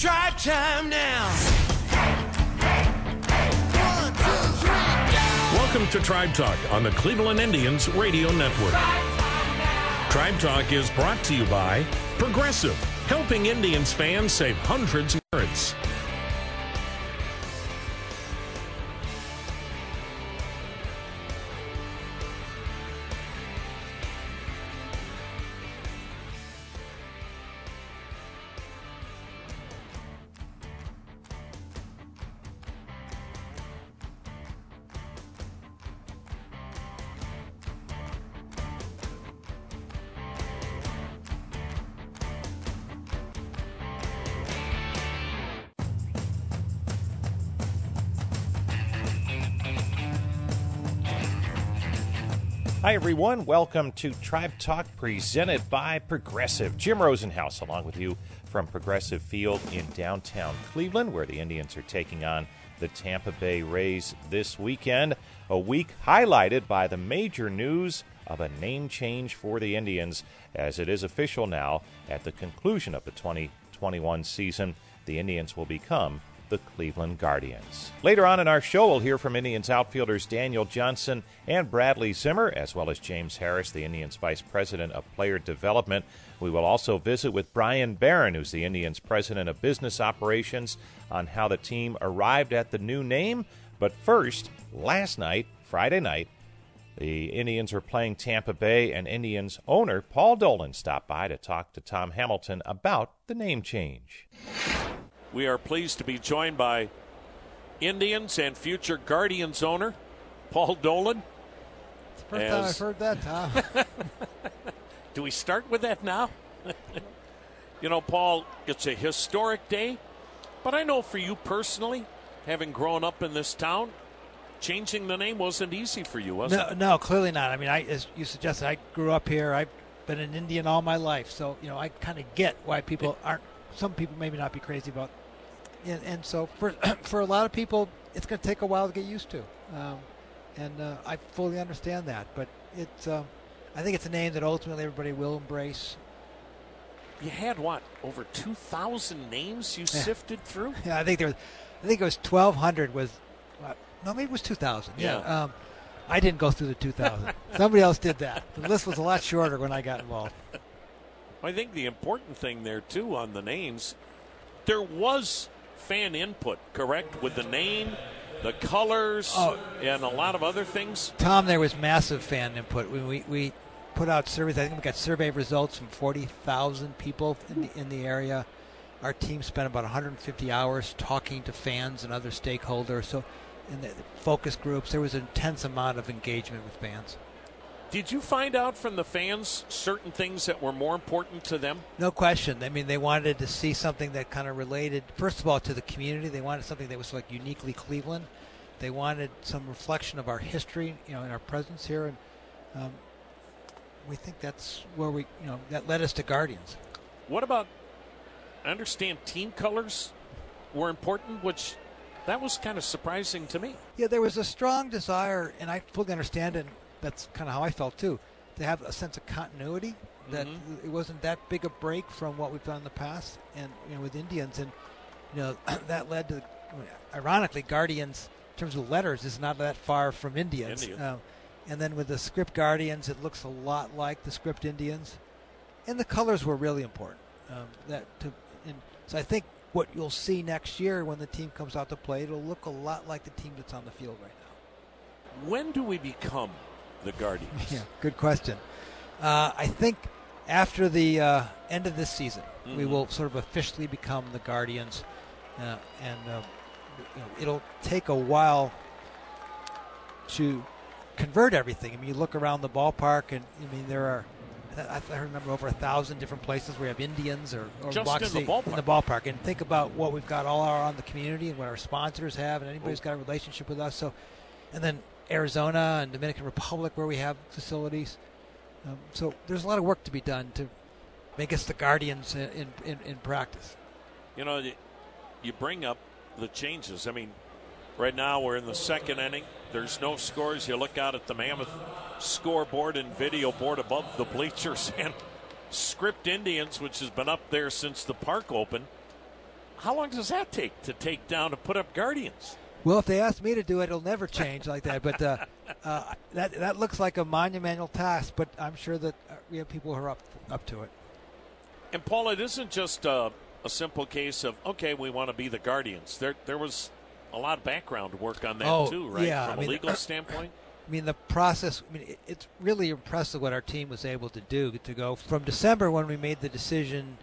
Tribe time now. 1, 2, 3, go! Welcome to Tribe Talk on the Cleveland Indians Radio Network. Tribe Talk is brought to you by Progressive, helping Indians fans save hundreds of yards. Hi, everyone. Welcome to Tribe Talk presented by Progressive. Jim Rosenhaus along with you from Progressive Field in downtown Cleveland, where the Indians are taking on the Tampa Bay Rays this weekend. A week highlighted by the major news of a name change for the Indians, as it is official now at the conclusion of the 2021 season. The Indians will become the Cleveland Guardians. Later on in our show, we'll hear from Indians outfielders Daniel Johnson and Bradley Zimmer, as well as James Harris, the Indians Vice President of Player Development. We will also visit with Brian Barron, who's the Indians President of Business Operations, on how the team arrived at the new name. But first, last night, Friday night, the Indians were playing Tampa Bay, and Indians owner Paul Dolan stopped by to talk to Tom Hamilton about the name change. We are pleased to be joined by Indians and future Guardians owner Paul Dolan. It's the first time I've heard that, Tom. Do we start with that now? You know, Paul, it's a historic day, but I know for you personally, having grown up in this town, changing the name wasn't easy for you, was it? No, clearly not. I mean, as you suggested, I grew up here. I've been an Indian all my life, so I kind of get why people aren't. Some people maybe not be crazy about. And so for a lot of people, it's going to take a while to get used to, and I fully understand that. But it's I think it's a name that ultimately everybody will embrace. You had what, over 2,000 names you sifted through? Yeah, I think it was 1,200. No, maybe it was 2,000. Yeah. I didn't go through the 2,000. Somebody else did that. The list was a lot shorter when I got involved. I think the important thing there too on the names, there was fan input, correct, with the name, the colors, and a lot of other things? Tom, there was massive fan input. We put out surveys. I think we got survey results from 40,000 people in the area. Our team spent about 150 hours talking to fans and other stakeholders. So in the focus groups, there was an intense amount of engagement with fans. Did you find out from the fans certain things that were more important to them? No question. I mean, they wanted to see something that kind of related, first of all, to the community. They wanted something that was like uniquely Cleveland. They wanted some reflection of our history, in our presence here. And we think that's where that led us to Guardians. What about, I understand team colors were important, which that was kind of surprising to me. Yeah, there was a strong desire, and I fully understand it. That's kind of how I felt, too, to have a sense of continuity, that it wasn't that big a break from what we've done in the past and with Indians. And, that led to, ironically, Guardians, in terms of letters, is not that far from Indians. And then with the script Guardians, it looks a lot like the script Indians. And the colors were really important. So I think what you'll see next year when the team comes out to play, it'll look a lot like the team that's on the field right now. When do we become the Guardians? Yeah, good question. I think after the end of this season, we will sort of officially become the Guardians, and it'll take a while to convert everything. I mean, you look around the ballpark, and there are, I remember, over 1,000 different places where we have Indians or just in the ballpark, and think about what we've got all around the community and what our sponsors have, and anybody's got a relationship with us. So, and then Arizona and Dominican Republic where we have facilities. So there's a lot of work to be done to make us the Guardians in practice. You bring up the changes. I mean, right now we're in the second inning. There's no scores. You look out at the Mammoth scoreboard and video board above the bleachers, and Script Indians, which has been up there since the park opened. how long does that take to take down to put up Guardians? Well, if they ask me to do it, it'll never change like that. But that looks like a monumental task. But I'm sure that we have people who are up to it. And Paul, it isn't just a simple case of, okay, we want to be the Guardians. There was a lot of background work on that too, right? Yeah, From a legal standpoint. I mean, the process. I mean, it's really impressive what our team was able to do to go from December when we made the decision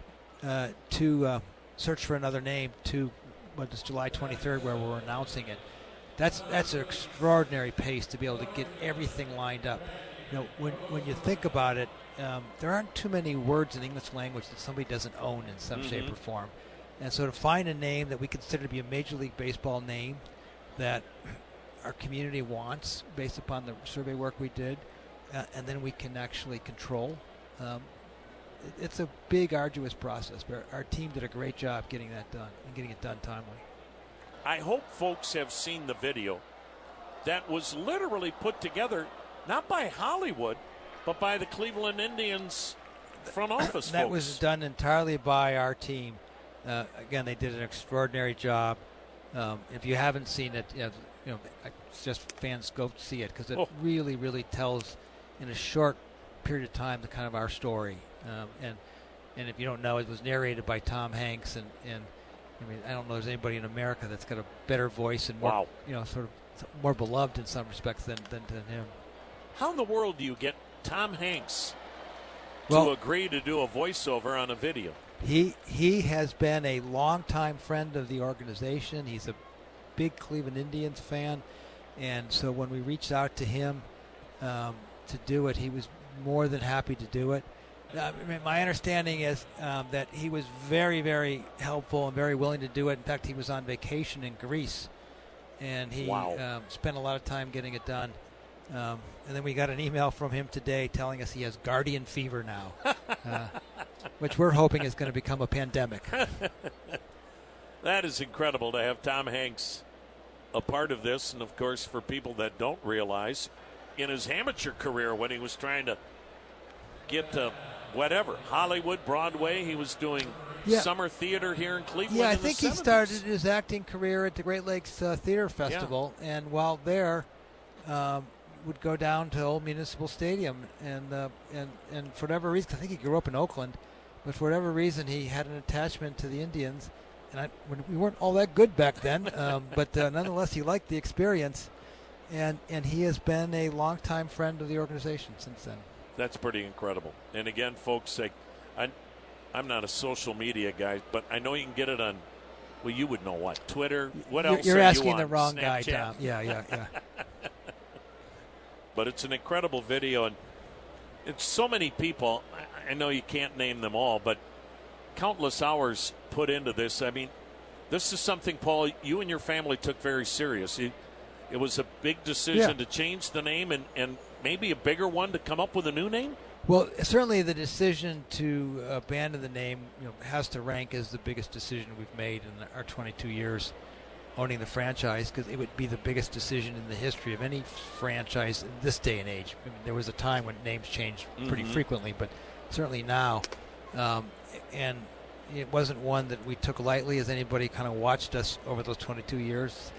to search for another name to what is July 23rd where we're announcing it. That's an extraordinary pace to be able to get everything lined up. You know, when you think about it, there aren't too many words in English language that somebody doesn't own in some shape or form. And so to find a name that we consider to be a Major League Baseball name that our community wants based upon the survey work we did, and then we can actually control. It's a big, arduous process, but our team did a great job getting that done and getting it done timely. I hope folks have seen the video that was literally put together not by Hollywood, but by the Cleveland Indians front office That folks. was done entirely by our team. Again, they did an extraordinary job. If you haven't seen it, it's just fans go see it because it really, really tells in a short period of time the kind of our story. And if you don't know, it was narrated by Tom Hanks, and I mean, I don't know if there's anybody in America that's got a better voice and more, sort of more beloved in some respects than him. How in the world do you get Tom Hanks to agree to do a voiceover on a video? He has been a longtime friend of the organization. He's a big Cleveland Indians fan, and so when we reached out to him to do it, he was more than happy to do it. I mean, my understanding is that he was very, very helpful and very willing to do it. In fact, he was on vacation in Greece, and he spent a lot of time getting it done. And then we got an email from him today telling us he has Guardian fever now, which we're hoping is going to become a pandemic. That is incredible to have Tom Hanks a part of this. And, of course, for people that don't realize, in his amateur career when he was trying to get to whatever, Hollywood, Broadway, he was doing summer theater here in Cleveland. Yeah, I in think the he 70s. Started his acting career at the Great Lakes Theater Festival, and while there, would go down to Old Municipal Stadium, and for whatever reason, I think he grew up in Oakland, but for whatever reason, he had an attachment to the Indians, and we weren't all that good back then, but nonetheless, he liked the experience, and he has been a longtime friend of the organization since then. That's pretty incredible. And again, folks, I'm not a social media guy, but I know you can get it on, well, you would know what, Twitter? What else You're are asking you on? the wrong Snapchat? guy, Tom. Yeah. But it's an incredible video, and it's so many people. I know you can't name them all, but countless hours put into this. I mean, this is something, Paul, you and your family took very serious. It was a big decision to change the name and maybe a bigger one to come up with a new name? Well, certainly the decision to abandon the name has to rank as the biggest decision we've made in our 22 years owning the franchise, because it would be the biggest decision in the history of any franchise in this day and age. I mean, there was a time when names changed pretty frequently, but certainly now. And it wasn't one that we took lightly, as anybody kind of watched us over those 22 years.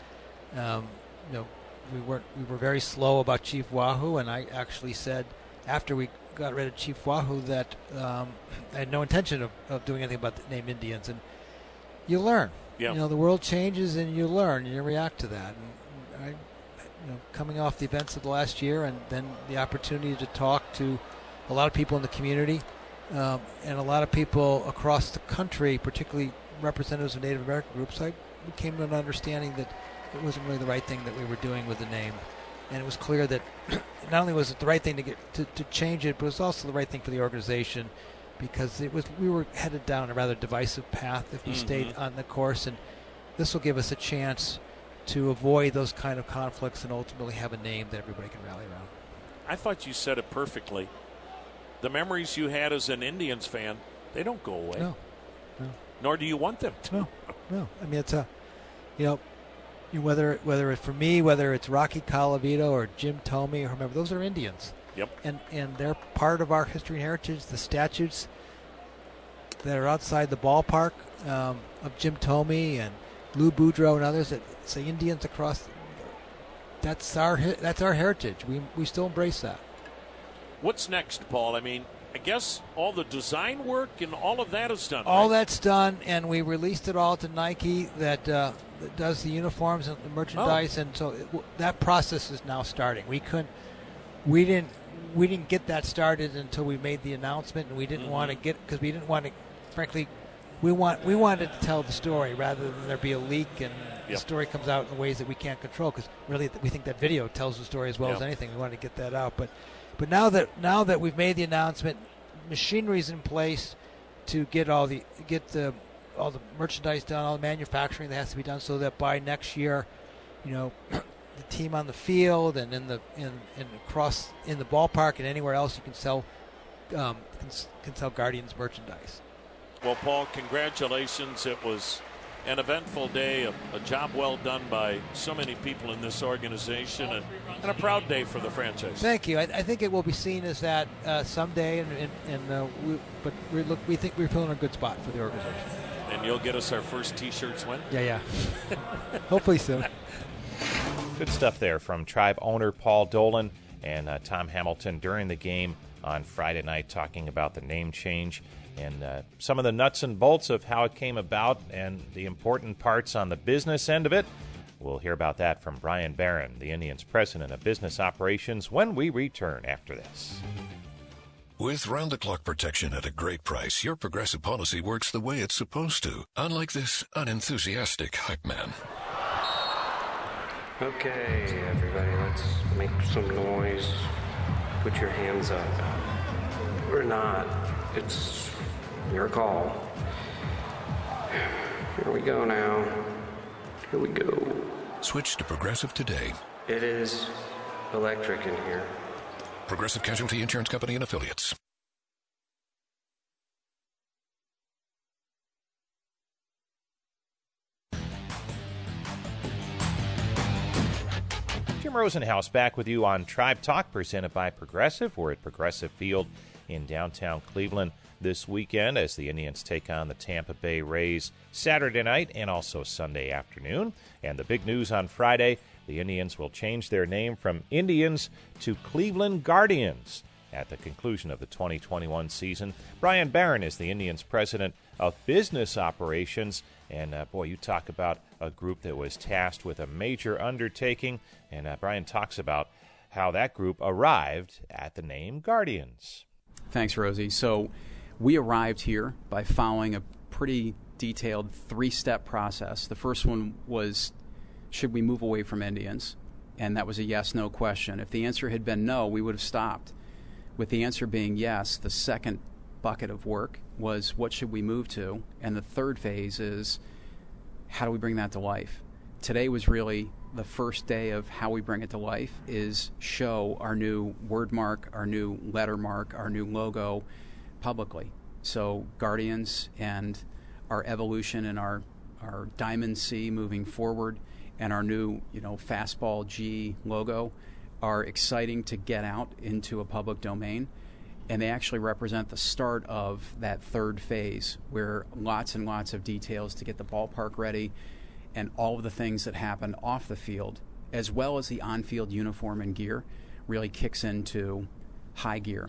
We were very slow about Chief Wahoo, and I actually said after we got rid of Chief Wahoo that I had no intention of doing anything about the name Indians. And you learn. Yeah. The world changes, and you learn, and you react to that. And coming off the events of the last year, and then the opportunity to talk to a lot of people in the community, and a lot of people across the country, particularly representatives of Native American groups, I came to an understanding that it wasn't really the right thing that we were doing with the name. And it was clear that not only was it the right thing to change it, but it was also the right thing for the organization, because we were headed down a rather divisive path if we stayed on the course, and this will give us a chance to avoid those kind of conflicts and ultimately have a name that everybody can rally around. I thought you said it perfectly. The memories you had as an Indians fan, they don't go away. No. Nor do you want them to. No. I mean, it's whether it's for me, whether it's Rocky Colavito or Jim Tomey or whomever, those are Indians. Yep. And they're part of our history and heritage. The statutes that are outside the ballpark of Jim Thome and Lou Boudreau and others that say Indians across. That's our heritage. We still embrace that. What's next, Paul? I mean, I guess all the design work and all of that is done. All right? that's done, and we released it all to Nike that does the uniforms and the merchandise, and so that process is now starting. We didn't get that started until we made the announcement, and we didn't want to get because we didn't want to. Frankly, we wanted to tell the story rather than there be a leak and the story comes out in ways that we can't control. Because really, we think that video tells the story as well as anything. We wanted to get that out, but now that we've made the announcement, machinery's in place to get all the merchandise done, all the manufacturing that has to be done, so that by next year, the team on the field and in the ballpark and anywhere else you can sell Guardians merchandise. Well, Paul, congratulations. It was an eventful day, a job well done by so many people in this organization, and a proud day for the franchise. Thank you. I think it will be seen as that someday, but we think we're feeling a good spot for the organization. And you'll get us our first T-shirts when? Yeah. Hopefully soon. Good stuff there from Tribe owner Paul Dolan and Tom Hamilton during the game on Friday night, talking about the name change and some of the nuts and bolts of how it came about and the important parts on the business end of it. We'll hear about that from Brian Barron, the Indians' president of business operations, when we return after this. With round-the-clock protection at a great price, your Progressive policy works the way it's supposed to, unlike this unenthusiastic hype man. Okay, everybody, let's make some noise. Put your hands up. Or not. It's your call. Here we go now. Here we go. Switch to Progressive today. It is electric in here. Progressive Casualty Insurance Company and Affiliates. Jim Rosenhaus back with you on Tribe Talk, presented by Progressive. We're at Progressive Field in downtown Cleveland this weekend as the Indians take on the Tampa Bay Rays Saturday night and also Sunday afternoon. And the big news on Friday, the Indians will change their name from Indians to Cleveland Guardians at the conclusion of the 2021 season. Brian Barron is the Indians' president of business operations. And, boy, you talk about a group that was tasked with a major undertaking. And Brian talks about how that group arrived at the name Guardians. Thanks, Rosie. So we arrived here by following a pretty detailed 3-step process. The first one was, should we move away from Indians? And that was a yes-no question. If the answer had been no, we would have stopped. With the answer being yes, the second bucket of work was, what should we move to? And the third phase is, how do we bring that to life? Today was really the first day of how we bring it to life, is show our new word mark, our new letter mark, our new logo publicly. So Guardians and our evolution and our Diamond C moving forward and our new Fastball G logo are exciting to get out into a public domain. And they actually represent the start of that third phase, where lots and lots of details to get the ballpark ready and all of the things that happen off the field, as well as the on-field uniform and gear, really kicks into high gear.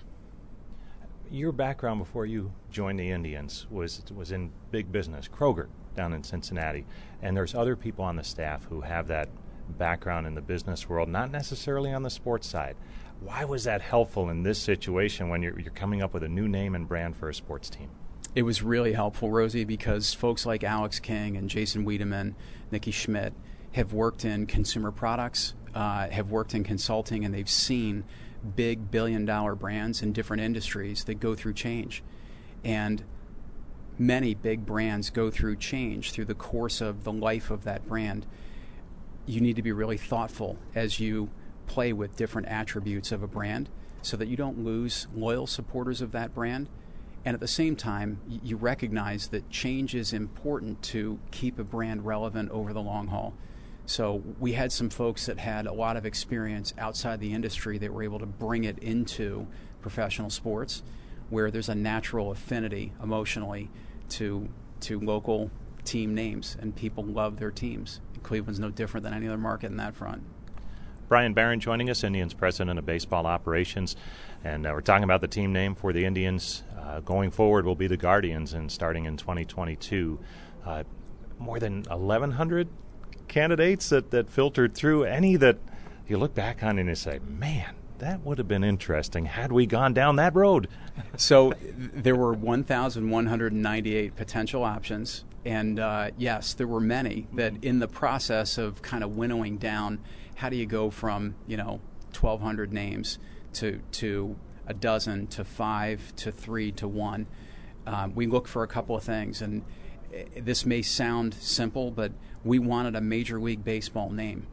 Your background before you joined the Indians was in big business, Kroger down in Cincinnati. And there's other people on the staff who have that background in the business world, not necessarily on the sports side. Why was that helpful in this situation when you're coming up with a new name and brand for a sports team? It was really helpful, Rosie, because folks like Alex King and Jason Wiedemann, Nikki Schmidt, have worked in consumer products, have worked in consulting, and they've seen big billion-dollar brands in different industries that go through change. And many big brands go through change through the course of the life of that brand. You need to be really thoughtful as you play with different attributes of a brand so that you don't lose loyal supporters of that brand. And at the same time, you recognize that change is important to keep a brand relevant over the long haul. So we had some folks that had a lot of experience outside the industry that were able to bring it into professional sports. where there's a natural affinity emotionally to local team names, and people love their teams. Cleveland's no different than any other market in that front. Brian Barron joining us, Indians president of baseball operations, and we're talking about the team name for the Indians going forward will be the Guardians, and starting in 2022. More than 1,100 candidates that filtered through. Any that you look back on and you say, man, that would have been interesting had we gone down that road. So there were 1,198 potential options, and yes, there were many that in the process of kind of winnowing down, how do you go from 1,200 names to a dozen to 5 to 3 to 1? We look for a couple of things, and this may sound simple, but we wanted a Major League Baseball name.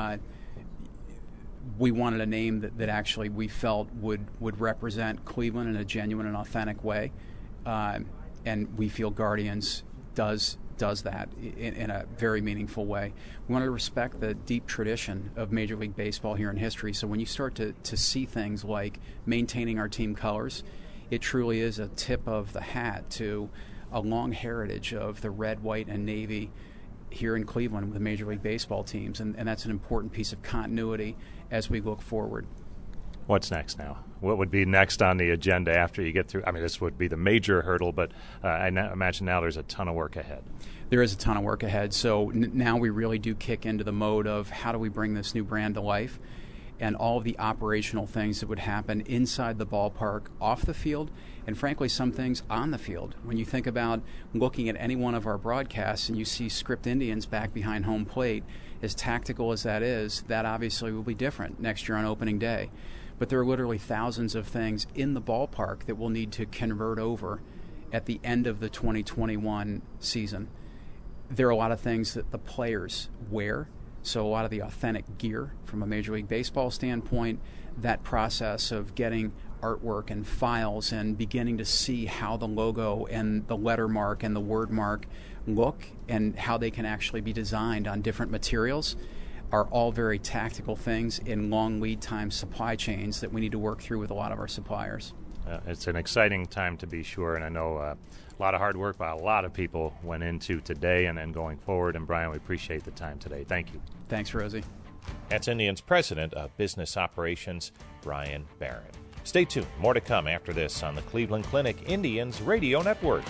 We wanted a name that actually we felt would represent Cleveland in a genuine and authentic way, and we feel Guardians does that in a very meaningful way. We wanted to respect the deep tradition of Major League Baseball here in history, so when you start to see things like maintaining our team colors, it truly is a tip of the hat to a long heritage of the red, white, and navy here in Cleveland with the Major League Baseball teams, and that's an important piece of continuity as we look forward. What's next now? What would be next on the agenda after you get through? I mean, this would be the major hurdle, but I imagine now there's a ton of work ahead. There is a ton of work ahead. So now we really do kick into the mode of how do we bring this new brand to life, and all of the operational things that would happen inside the ballpark, off the field, and frankly some things on the field. When you think about looking at any one of our broadcasts and you see script Indians back behind home plate, as tactical as that is, that obviously will be different next year on opening day. But there are literally thousands of things in the ballpark that we'll need to convert over at the end of the 2021 season. There are a lot of things that the players wear, so a lot of the authentic gear from a Major League Baseball standpoint, that process of getting artwork and files and beginning to see how the logo and the letter mark and the word mark look and how they can actually be designed on different materials are all very tactical things in long lead time supply chains that we need to work through with a lot of our suppliers. It's an exciting time to be sure, and I know a lot of hard work by a lot of people went into today and then going forward. And Brian, we appreciate the time today. Thank you. Thanks, Rosie. That's Indians President of Business Operations, Brian Barron. Stay tuned. More to come after this on the Cleveland Clinic Indians Radio Network.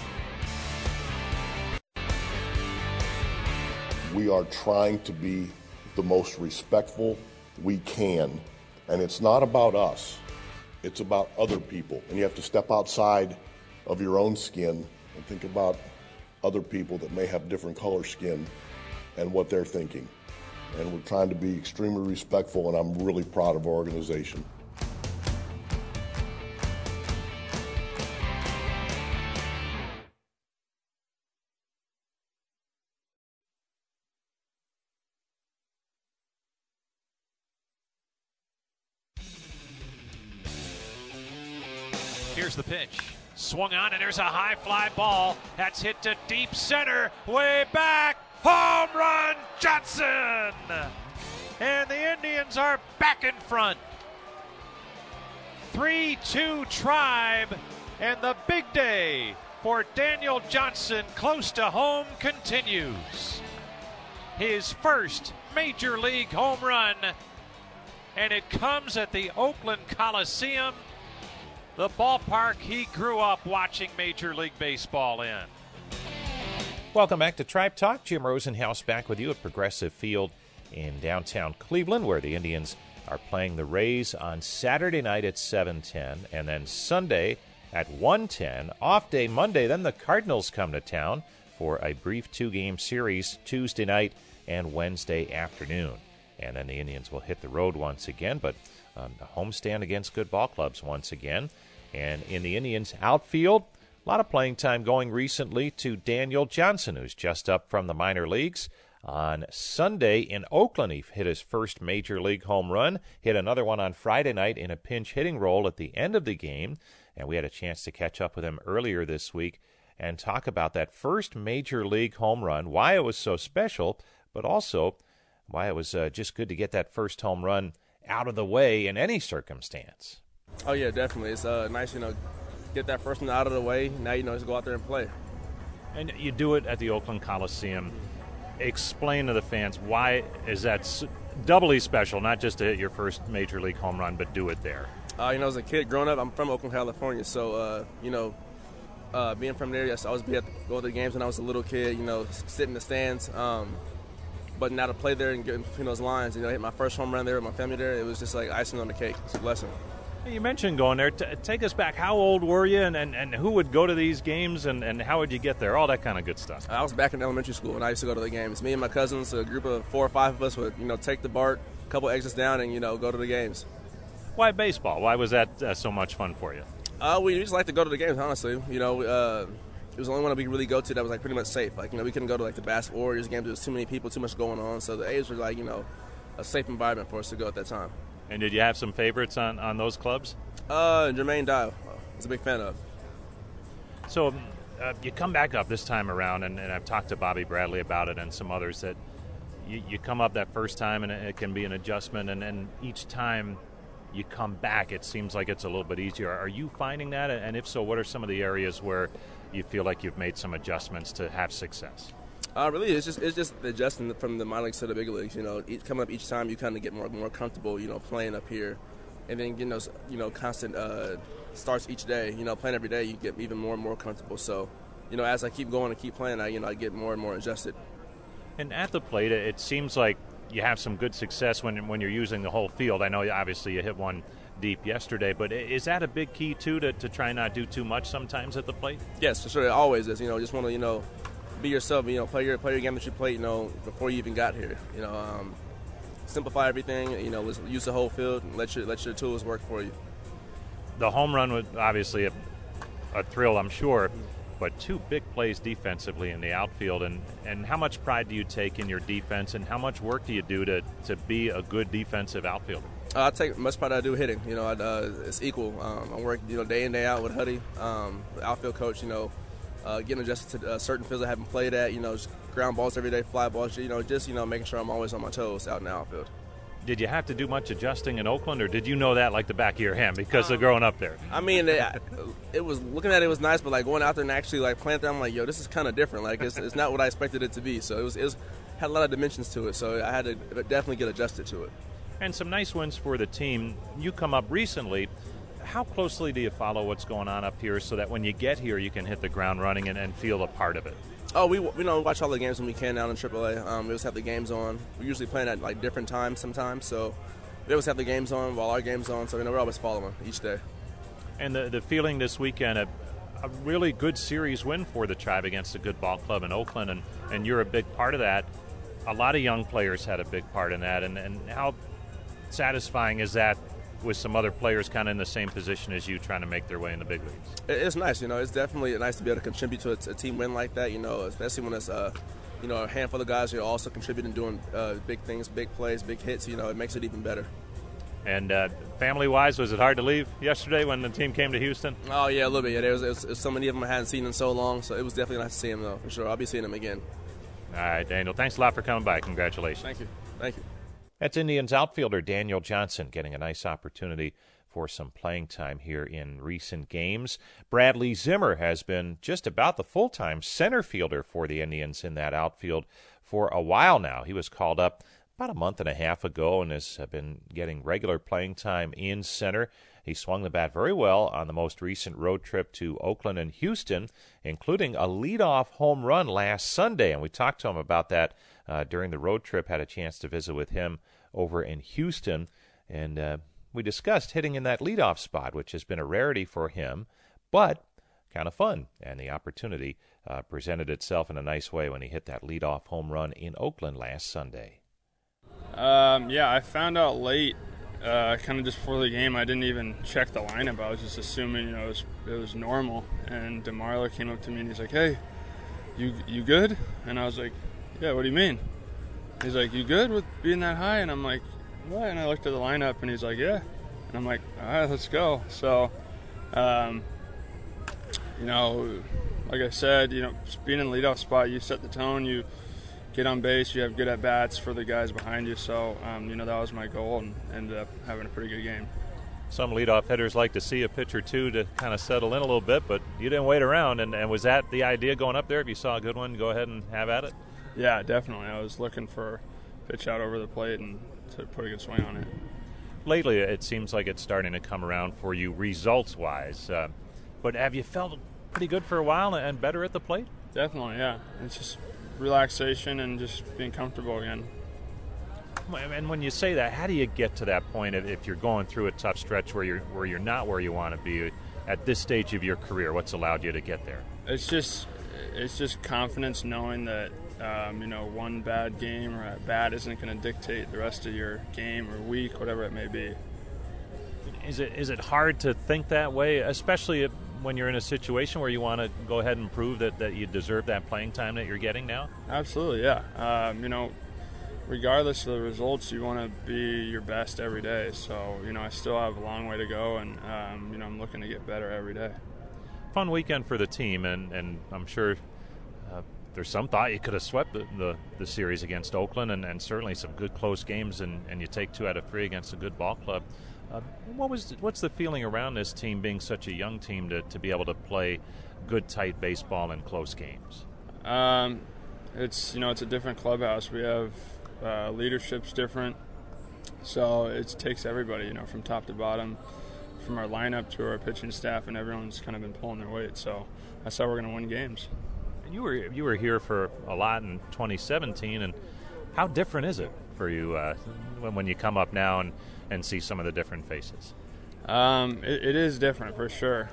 We are trying to be the most respectful we can, and it's not about us. It's about other people, and you have to step outside of your own skin and think about other people that may have different color skin and what they're thinking. And we're trying to be extremely respectful, and I'm really proud of our organization. Here's the pitch. Swung on, and there's a high fly ball. That's hit to deep center. Way back. Home run, Johnson! And the Indians are back in front. 3-2 Tribe, and the big day for Daniel Johnson close to home continues. His first Major League home run, and it comes at the Oakland Coliseum, the ballpark he grew up watching Major League Baseball in. Welcome back to Tribe Talk. Jim Rosenhaus back with you at Progressive Field in downtown Cleveland, where the Indians are playing the Rays on Saturday night at 7:10, and then Sunday at 1:10. Off day Monday, then the Cardinals come to town for a brief two-game series Tuesday night and Wednesday afternoon. And then the Indians will hit the road once again, but a homestand against good ball clubs once again. And in the Indians' outfield, a lot of playing time going recently to Daniel Johnson, who's just up from the minor leagues. On Sunday in Oakland, he hit his first Major League home run, hit another one on Friday night in a pinch hitting role at the end of the game, and we had a chance to catch up with him earlier this week and talk about that first Major League home run, why it was so special, but also why it was just good to get that first home run out of the way in any circumstance. Oh, yeah, definitely. It's nice, getting get that first one out of the way. Now, just go out there and play. And you do it at the Oakland Coliseum. Explain to the fans, why is that doubly special, not just to hit your first Major League home run, but do it there? As a kid growing up, I'm from Oakland, California, so, being from there, yes, I always go to the games when I was a little kid, sit in the stands. But now to play there and get between those lines, hit my first home run there with my family there, it was just like icing on the cake. It's a blessing. You mentioned going there. Take us back. How old were you, and who would go to these games, and how would you get there? All that kind of good stuff. I was back in elementary school, and I used to go to the games. Me and my cousins, a group of 4 or 5 of us, would take the BART, a couple exits down, and go to the games. Why baseball? Why was that so much fun for you? We just like to go to the games, honestly. It was the only one we could really go to that was pretty much safe. We couldn't go to the basketball Warriors games. There was too many people, too much going on. So the A's were a safe environment for us to go at that time. And did you have some favorites on those clubs? Jermaine Dial, I was a big fan of. So you come back up this time around, and I've talked to Bobby Bradley about it and some others, that you come up that first time and it can be an adjustment, and then each time you come back, it seems like it's a little bit easier. Are you finding that? And if so, what are some of the areas where you feel like you've made some adjustments to have success? Really, it's just adjusting from the minor leagues to the big leagues. Coming up each time, you kind of get more comfortable. Playing up here, and then getting those constant starts each day. Playing every day, you get even more and more comfortable. So, as I keep going and keep playing, I get more and more adjusted. And at the plate, it seems like you have some good success when you're using the whole field. I know obviously you hit one deep yesterday, but is that a big key too to try not do too much sometimes at the plate? Yes, for sure. It always is. Just want to be yourself. Play your game that you played. Before you even got here. Simplify everything. Use the whole field. And let your tools work for you. The home run was obviously a thrill, I'm sure. But 2 big plays defensively in the outfield, and how much pride do you take in your defense, and how much work do you do to be a good defensive outfielder? I take much pride I do hitting. It's equal. I work day in, day out with Huddy, the outfield coach. Getting adjusted to certain fields I haven't played at. Just ground balls every day, fly balls. Just making sure I'm always on my toes out in the outfield. Did you have to do much adjusting in Oakland, or did you know that like the back of your hand because of growing up there? I mean, it was looking at it was nice, but going out there and actually playing there, I'm like, yo, this is kind of different. It's not what I expected it to be. So it had a lot of dimensions to it. So I had to definitely get adjusted to it. And some nice wins for the team. You come up recently. How closely do you follow what's going on up here so that when you get here you can hit the ground running and feel a part of it? Oh, we watch all the games when we can down in AAA. We always have the games on. We're usually playing at different times sometimes, so we always have the games on while our game's on. So we're always following each day. And the feeling this weekend, a really good series win for the Tribe against a good ball club in Oakland, and you're a big part of that. A lot of young players had a big part in that, and how satisfying is that with some other players kind of in the same position as you trying to make their way in the big leagues? It's nice, It's definitely nice to be able to contribute to a team win like that, especially when it's, a handful of guys who are also contributing, doing big things, big plays, big hits. It makes it even better. And family-wise, was it hard to leave yesterday when the team came to Houston? Oh, yeah, a little bit. Yeah, there was so many of them I hadn't seen in so long, so it was definitely nice to see them, though, for sure. I'll be seeing them again. All right, Daniel, thanks a lot for coming by. Congratulations. Thank you. Thank you. That's Indians outfielder Daniel Johnson getting a nice opportunity for some playing time here in recent games. Bradley Zimmer has been just about the full-time center fielder for the Indians in that outfield for a while now. He was called up about a month and a half ago and has been getting regular playing time in center. He swung the bat very well on the most recent road trip to Oakland and Houston, including a leadoff home run last Sunday, and we talked to him about that during the road trip, had a chance to visit with him over in Houston, and we discussed hitting in that leadoff spot, which has been a rarity for him, but kind of fun, and the opportunity presented itself in a nice way when he hit that leadoff home run in Oakland last Sunday. Yeah, I found out late, kind of just before the game. I didn't even check the lineup. I was just assuming, it was normal, and DeMarlo came up to me and he's like, "Hey, you good?" And I was like, "Yeah, what do you mean?" He's like, "You good with being that high?" And I'm like, "What?" And I looked at the lineup, and he's like, "Yeah." And I'm like, "All right, let's go." So, like I said, just being in the leadoff spot, you set the tone, you get on base, you have good at-bats for the guys behind you. So, that was my goal, and ended up having a pretty good game. Some leadoff hitters like to see a pitch or two to kind of settle in a little bit, but you didn't wait around. And was that the idea going up there? If you saw a good one, go ahead and have at it? Yeah, definitely. I was looking for a pitch out over the plate and to put a good swing on it. Lately, it seems like it's starting to come around for you results-wise. But have you felt pretty good for a while and better at the plate? Definitely, yeah. It's just relaxation and just being comfortable again. And when you say that, how do you get to that point if you're going through a tough stretch where you're not where you want to be at this stage of your career? What's allowed you to get there? It's just confidence, knowing that one bad game or at bat isn't going to dictate the rest of your game or week, whatever it may be. Is it hard to think that way, especially when you're in a situation where you want to go ahead and prove that you deserve that playing time that you're getting now? Absolutely, yeah. Regardless of the results, you want to be your best every day. So, I still have a long way to go, and, I'm looking to get better every day. Fun weekend for the team, and I'm sure there's some thought you could have swept the series against Oakland, and certainly some good close games, and you take 2 out of 3 against a good ball club. What's the feeling around this team being such a young team to be able to play good, tight baseball in close games? It's a different clubhouse. We have leadership's different, so it takes everybody, from top to bottom, from our lineup to our pitching staff, and everyone's kind of been pulling their weight. So that's how we're going to win games. And you were here for a lot in 2017, and how different is it for you when you come up now and see some of the different faces? It is different for sure.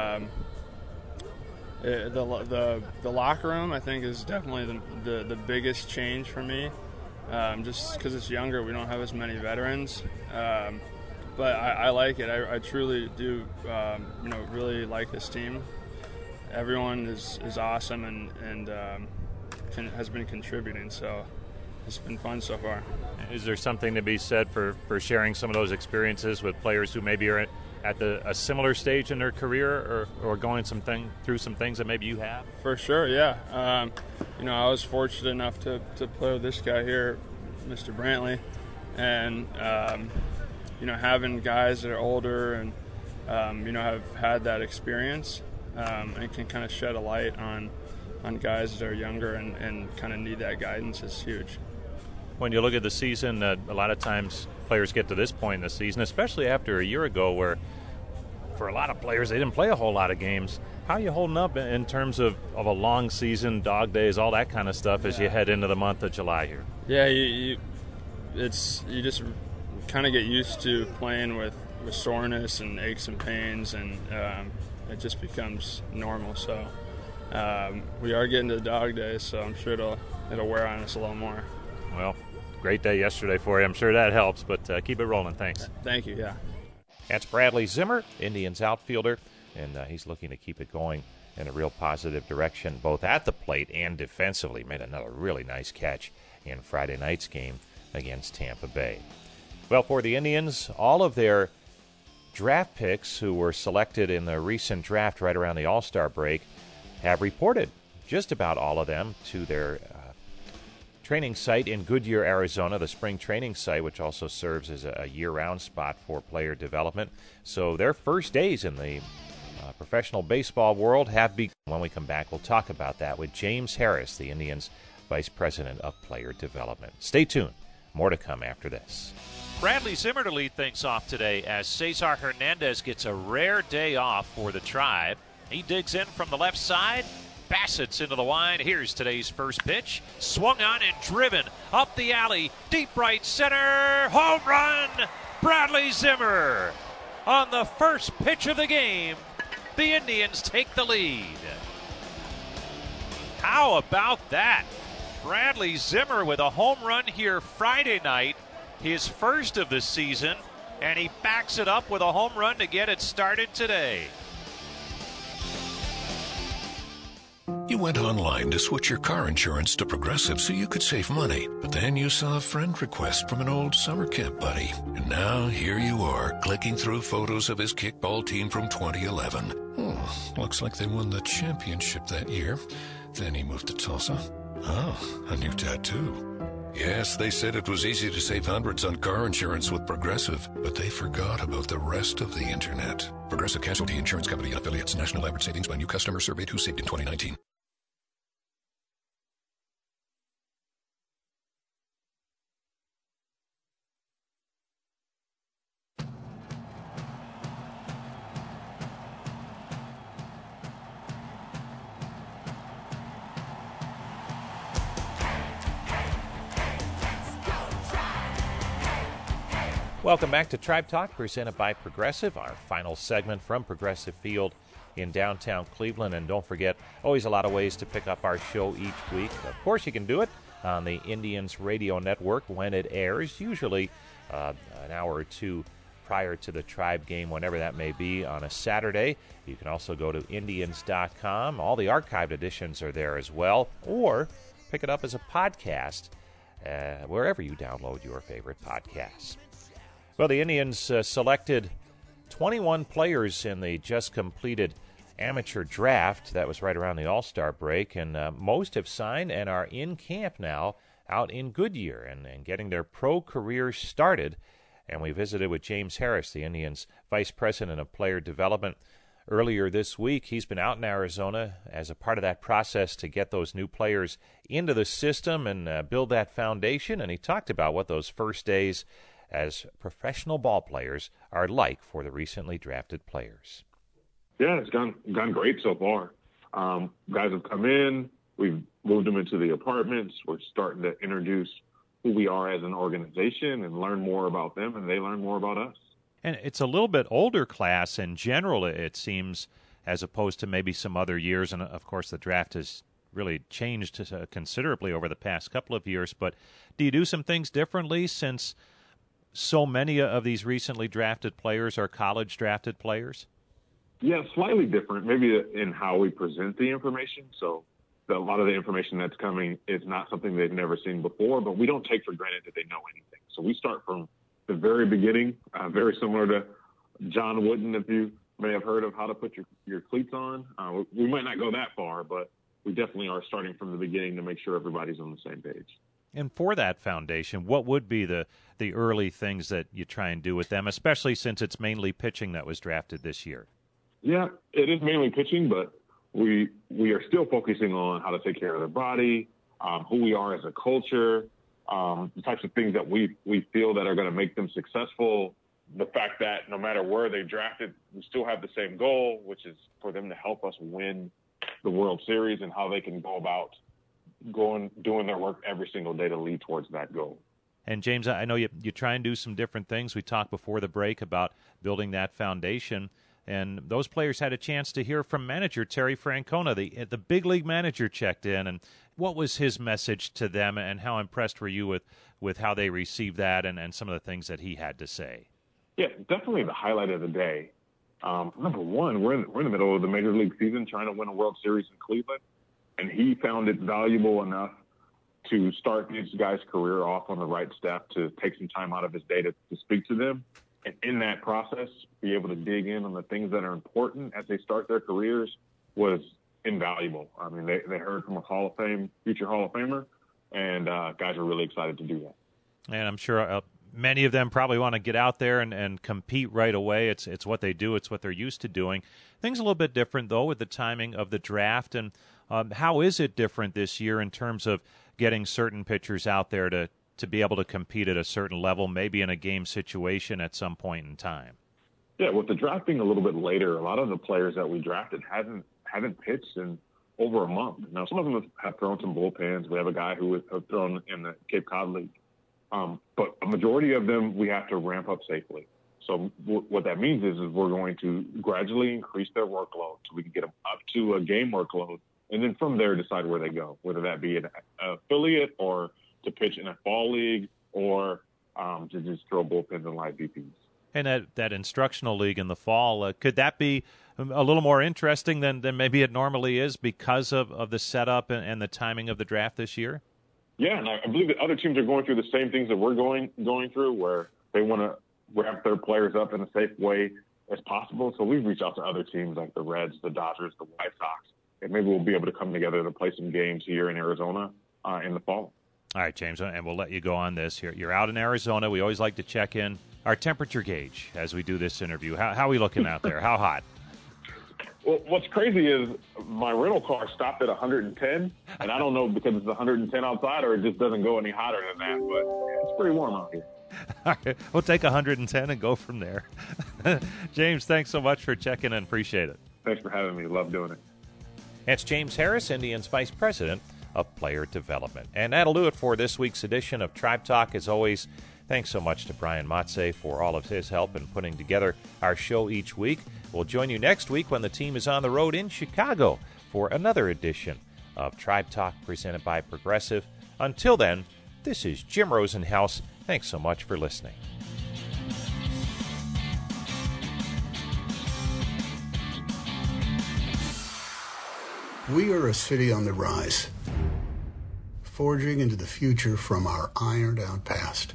The locker room, I think, is definitely the biggest change for me. Just because it's younger, we don't have as many veterans. But I like it. I truly do, really like this team. Everyone is awesome and has been contributing, so it's been fun so far. Is there something to be said for sharing some of those experiences with players who maybe are at a similar stage in their career or going through some things that maybe you have? For sure, yeah. I was fortunate enough to play with this guy here, Mr. Brantley, and having guys that are older and have had that experience, and can kind of shed a light on guys that are younger and kind of need that guidance is huge. When you look at the season, a lot of times players get to this point in the season, especially after a year ago where for a lot of players they didn't play a whole lot of games. How are you holding up in terms of a long season, dog days, all that kind of stuff as you head into the month of July here? Yeah, you just kind of get used to playing with soreness and aches and pains, and it just becomes normal. So we are getting to the dog days, so I'm sure it'll wear on us a little more. Well, great day yesterday for you. I'm sure that helps, but keep it rolling. Thanks. Thank you, yeah. That's Bradley Zimmer, Indians outfielder, and he's looking to keep it going in a real positive direction, both at the plate and defensively. Made another really nice catch in Friday night's game against Tampa Bay. Well, for the Indians, all of their draft picks who were selected in the recent draft right around the All-Star break have reported, just about all of them, to their training site in Goodyear, Arizona, the spring training site, which also serves as a year-round spot for player development. So their first days in the professional baseball world have begun. When we come back, we'll talk about that with James Harris, the Indians' Vice President of Player Development. Stay tuned. More to come after this. Bradley Zimmer to lead things off today as Cesar Hernandez gets a rare day off for the Tribe. He digs in from the left side. Bassett's into the wide. Here's today's first pitch. Swung on and driven up the alley. Deep right center. Home run. Bradley Zimmer. On the first pitch of the game, the Indians take the lead. How about that? Bradley Zimmer with a home run here Friday night. His first of the season. And he backs it up with a home run to get it started today. You went online to switch your car insurance to Progressive so you could save money. But then you saw a friend request from an old summer camp buddy. And now here you are, clicking through photos of his kickball team from 2011. Looks like they won the championship that year. Then he moved to Tulsa. Oh, a new tattoo. Yes, they said it was easy to save hundreds on car insurance with Progressive, but they forgot about the rest of the Internet. Progressive Casualty Insurance Company and affiliates. National average savings by new customer surveyed who saved in 2019. Welcome back to Tribe Talk, presented by Progressive, our final segment from Progressive Field in downtown Cleveland. And don't forget, always a lot of ways to pick up our show each week. Of course, you can do it on the Indians Radio Network when it airs, usually an hour or two prior to the Tribe game, whenever that may be, on a Saturday. You can also go to Indians.com. All the archived editions are there as well, or pick it up as a podcast wherever you download your favorite podcasts. Well, the Indians selected 21 players in the just completed amateur draft. That was right around the All-Star break, and most have signed and are in camp now out in Goodyear and getting their pro careers started. And we visited with James Harris, the Indians' Vice President of Player Development, earlier this week. He's been out in Arizona as a part of that process to get those new players into the system and build that foundation, and he talked about what those first days as professional ball players are like for the recently drafted players. Yeah, it's gone great so far. Guys have come in. We've moved them into the apartments. We're starting to introduce who we are as an organization and learn more about them, and they learn more about us. And it's a little bit older class in general, it seems, as opposed to maybe some other years. And, of course, the draft has really changed considerably over the past couple of years. But do you do some things differently since so many of these recently drafted players are college drafted players? Yeah, slightly different, maybe in how we present the information. So a lot of the information that's coming is not something they've never seen before, but we don't take for granted that they know anything. So we start from the very beginning, very similar to John Wooden, if you may have heard of how to put your cleats on. We might not go that far, but we definitely are starting from the beginning to make sure everybody's on the same page. And for that foundation, what would be the early things that you try and do with them, especially since it's mainly pitching that was drafted this year? Yeah, it is mainly pitching, but we are still focusing on how to take care of their body, who we are as a culture, the types of things that we feel that are going to make them successful. The fact that no matter where they drafted, we still have the same goal, which is for them to help us win the World Series, and how they can go about doing their work every single day to lead towards that goal. And James, I know you try and do some different things. We talked before the break about building that foundation, and those players had a chance to hear from manager Terry Francona. The big league manager checked in, and what was his message to them, and how impressed were you with how they received that and some of the things that he had to say? Yeah, definitely the highlight of the day. Number one, we're in the middle of the major league season trying to win a World Series in Cleveland, and he found it valuable enough to start this guy's career off on the right step, to take some time out of his day to speak to them. And in that process, be able to dig in on the things that are important as they start their careers was invaluable. I mean, they heard from a future Hall of Famer, and guys are really excited to do that. And I'm sure many of them probably want to get out there and compete right away. It's what they do. It's what they're used to doing. Things a little bit different, though, with the timing of the draft. And how is it different this year in terms of getting certain pitchers out there to be able to compete at a certain level, maybe in a game situation at some point in time? Yeah, with the draft being a little bit later, a lot of the players that we drafted haven't pitched in over a month. Now, some of them have thrown some bullpens. We have a guy who has thrown in the Cape Cod League. But a majority of them, we have to ramp up safely. So what that means is we're going to gradually increase their workload so we can get them up to a game workload, and then from there decide where they go, whether that be an affiliate or to pitch in a fall league or to just throw bullpens and live VPs. And that instructional league in the fall, could that be a little more interesting than maybe it normally is because of the setup and the timing of the draft this year? Yeah, and I believe that other teams are going through the same things that we're going through, where they want to ramp their players up in a safe way as possible. So we've reached out to other teams like the Reds, the Dodgers, the White Sox, and maybe we'll be able to come together to play some games here in Arizona in the fall. All right, James, and we'll let you go on this. You're out in Arizona. We always like to check in our temperature gauge as we do this interview. How are we looking out there? How hot? Well, what's crazy is my rental car stopped at 110, and I don't know because it's 110 outside or it just doesn't go any hotter than that, but it's pretty warm out here. All right, we'll take 110 and go from there. James, thanks so much for checking in. Appreciate it. Thanks for having me. Love doing it. It's James Harris, Indians Vice President of Player Development. And that'll do it for this week's edition of Tribe Talk. As always, thanks so much to Brian Matze for all of his help in putting together our show each week. We'll join you next week when the team is on the road in Chicago for another edition of Tribe Talk presented by Progressive. Until then, this is Jim Rosenhaus. Thanks so much for listening. We are a city on the rise, forging into the future from our ironed-out past.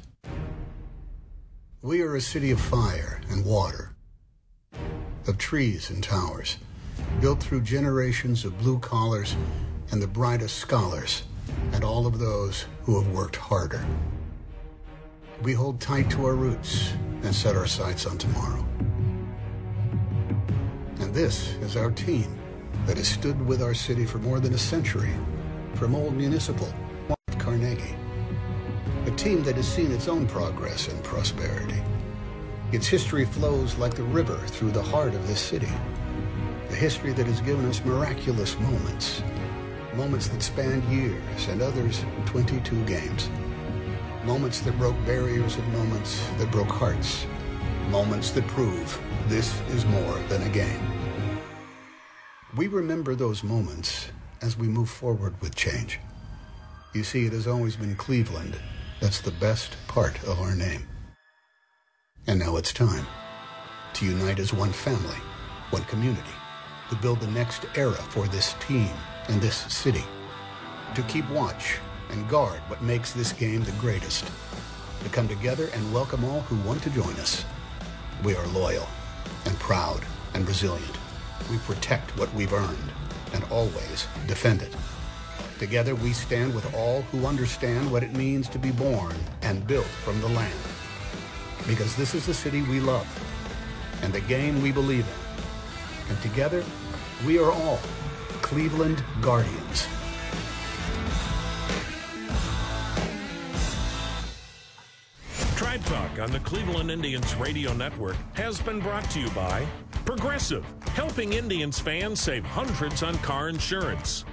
We are a city of fire and water, of trees and towers, built through generations of blue collars and the brightest scholars, and all of those who have worked harder. We hold tight to our roots and set our sights on tomorrow. And this is our team that has stood with our city for more than a century, from Old Municipal of Carnegie. A team that has seen its own progress and prosperity. Its history flows like the river through the heart of this city. A history that has given us miraculous moments. Moments that spanned years and others 22 games. Moments that broke barriers and moments that broke hearts. Moments that prove this is more than a game. We remember those moments as we move forward with change. You see, it has always been Cleveland that's the best part of our name. And now it's time to unite as one family, one community, to build the next era for this team and this city, to keep watch and guard what makes this game the greatest, to come together and welcome all who want to join us. We are loyal and proud and resilient. We protect what we've earned and always defend it. Together we stand with all who understand what it means to be born and built from the land. Because this is the city we love and the game we believe in. And together, we are all Cleveland Guardians. Tribe Talk on the Cleveland Indians Radio Network has been brought to you by Progressive, helping Indians fans save hundreds on car insurance.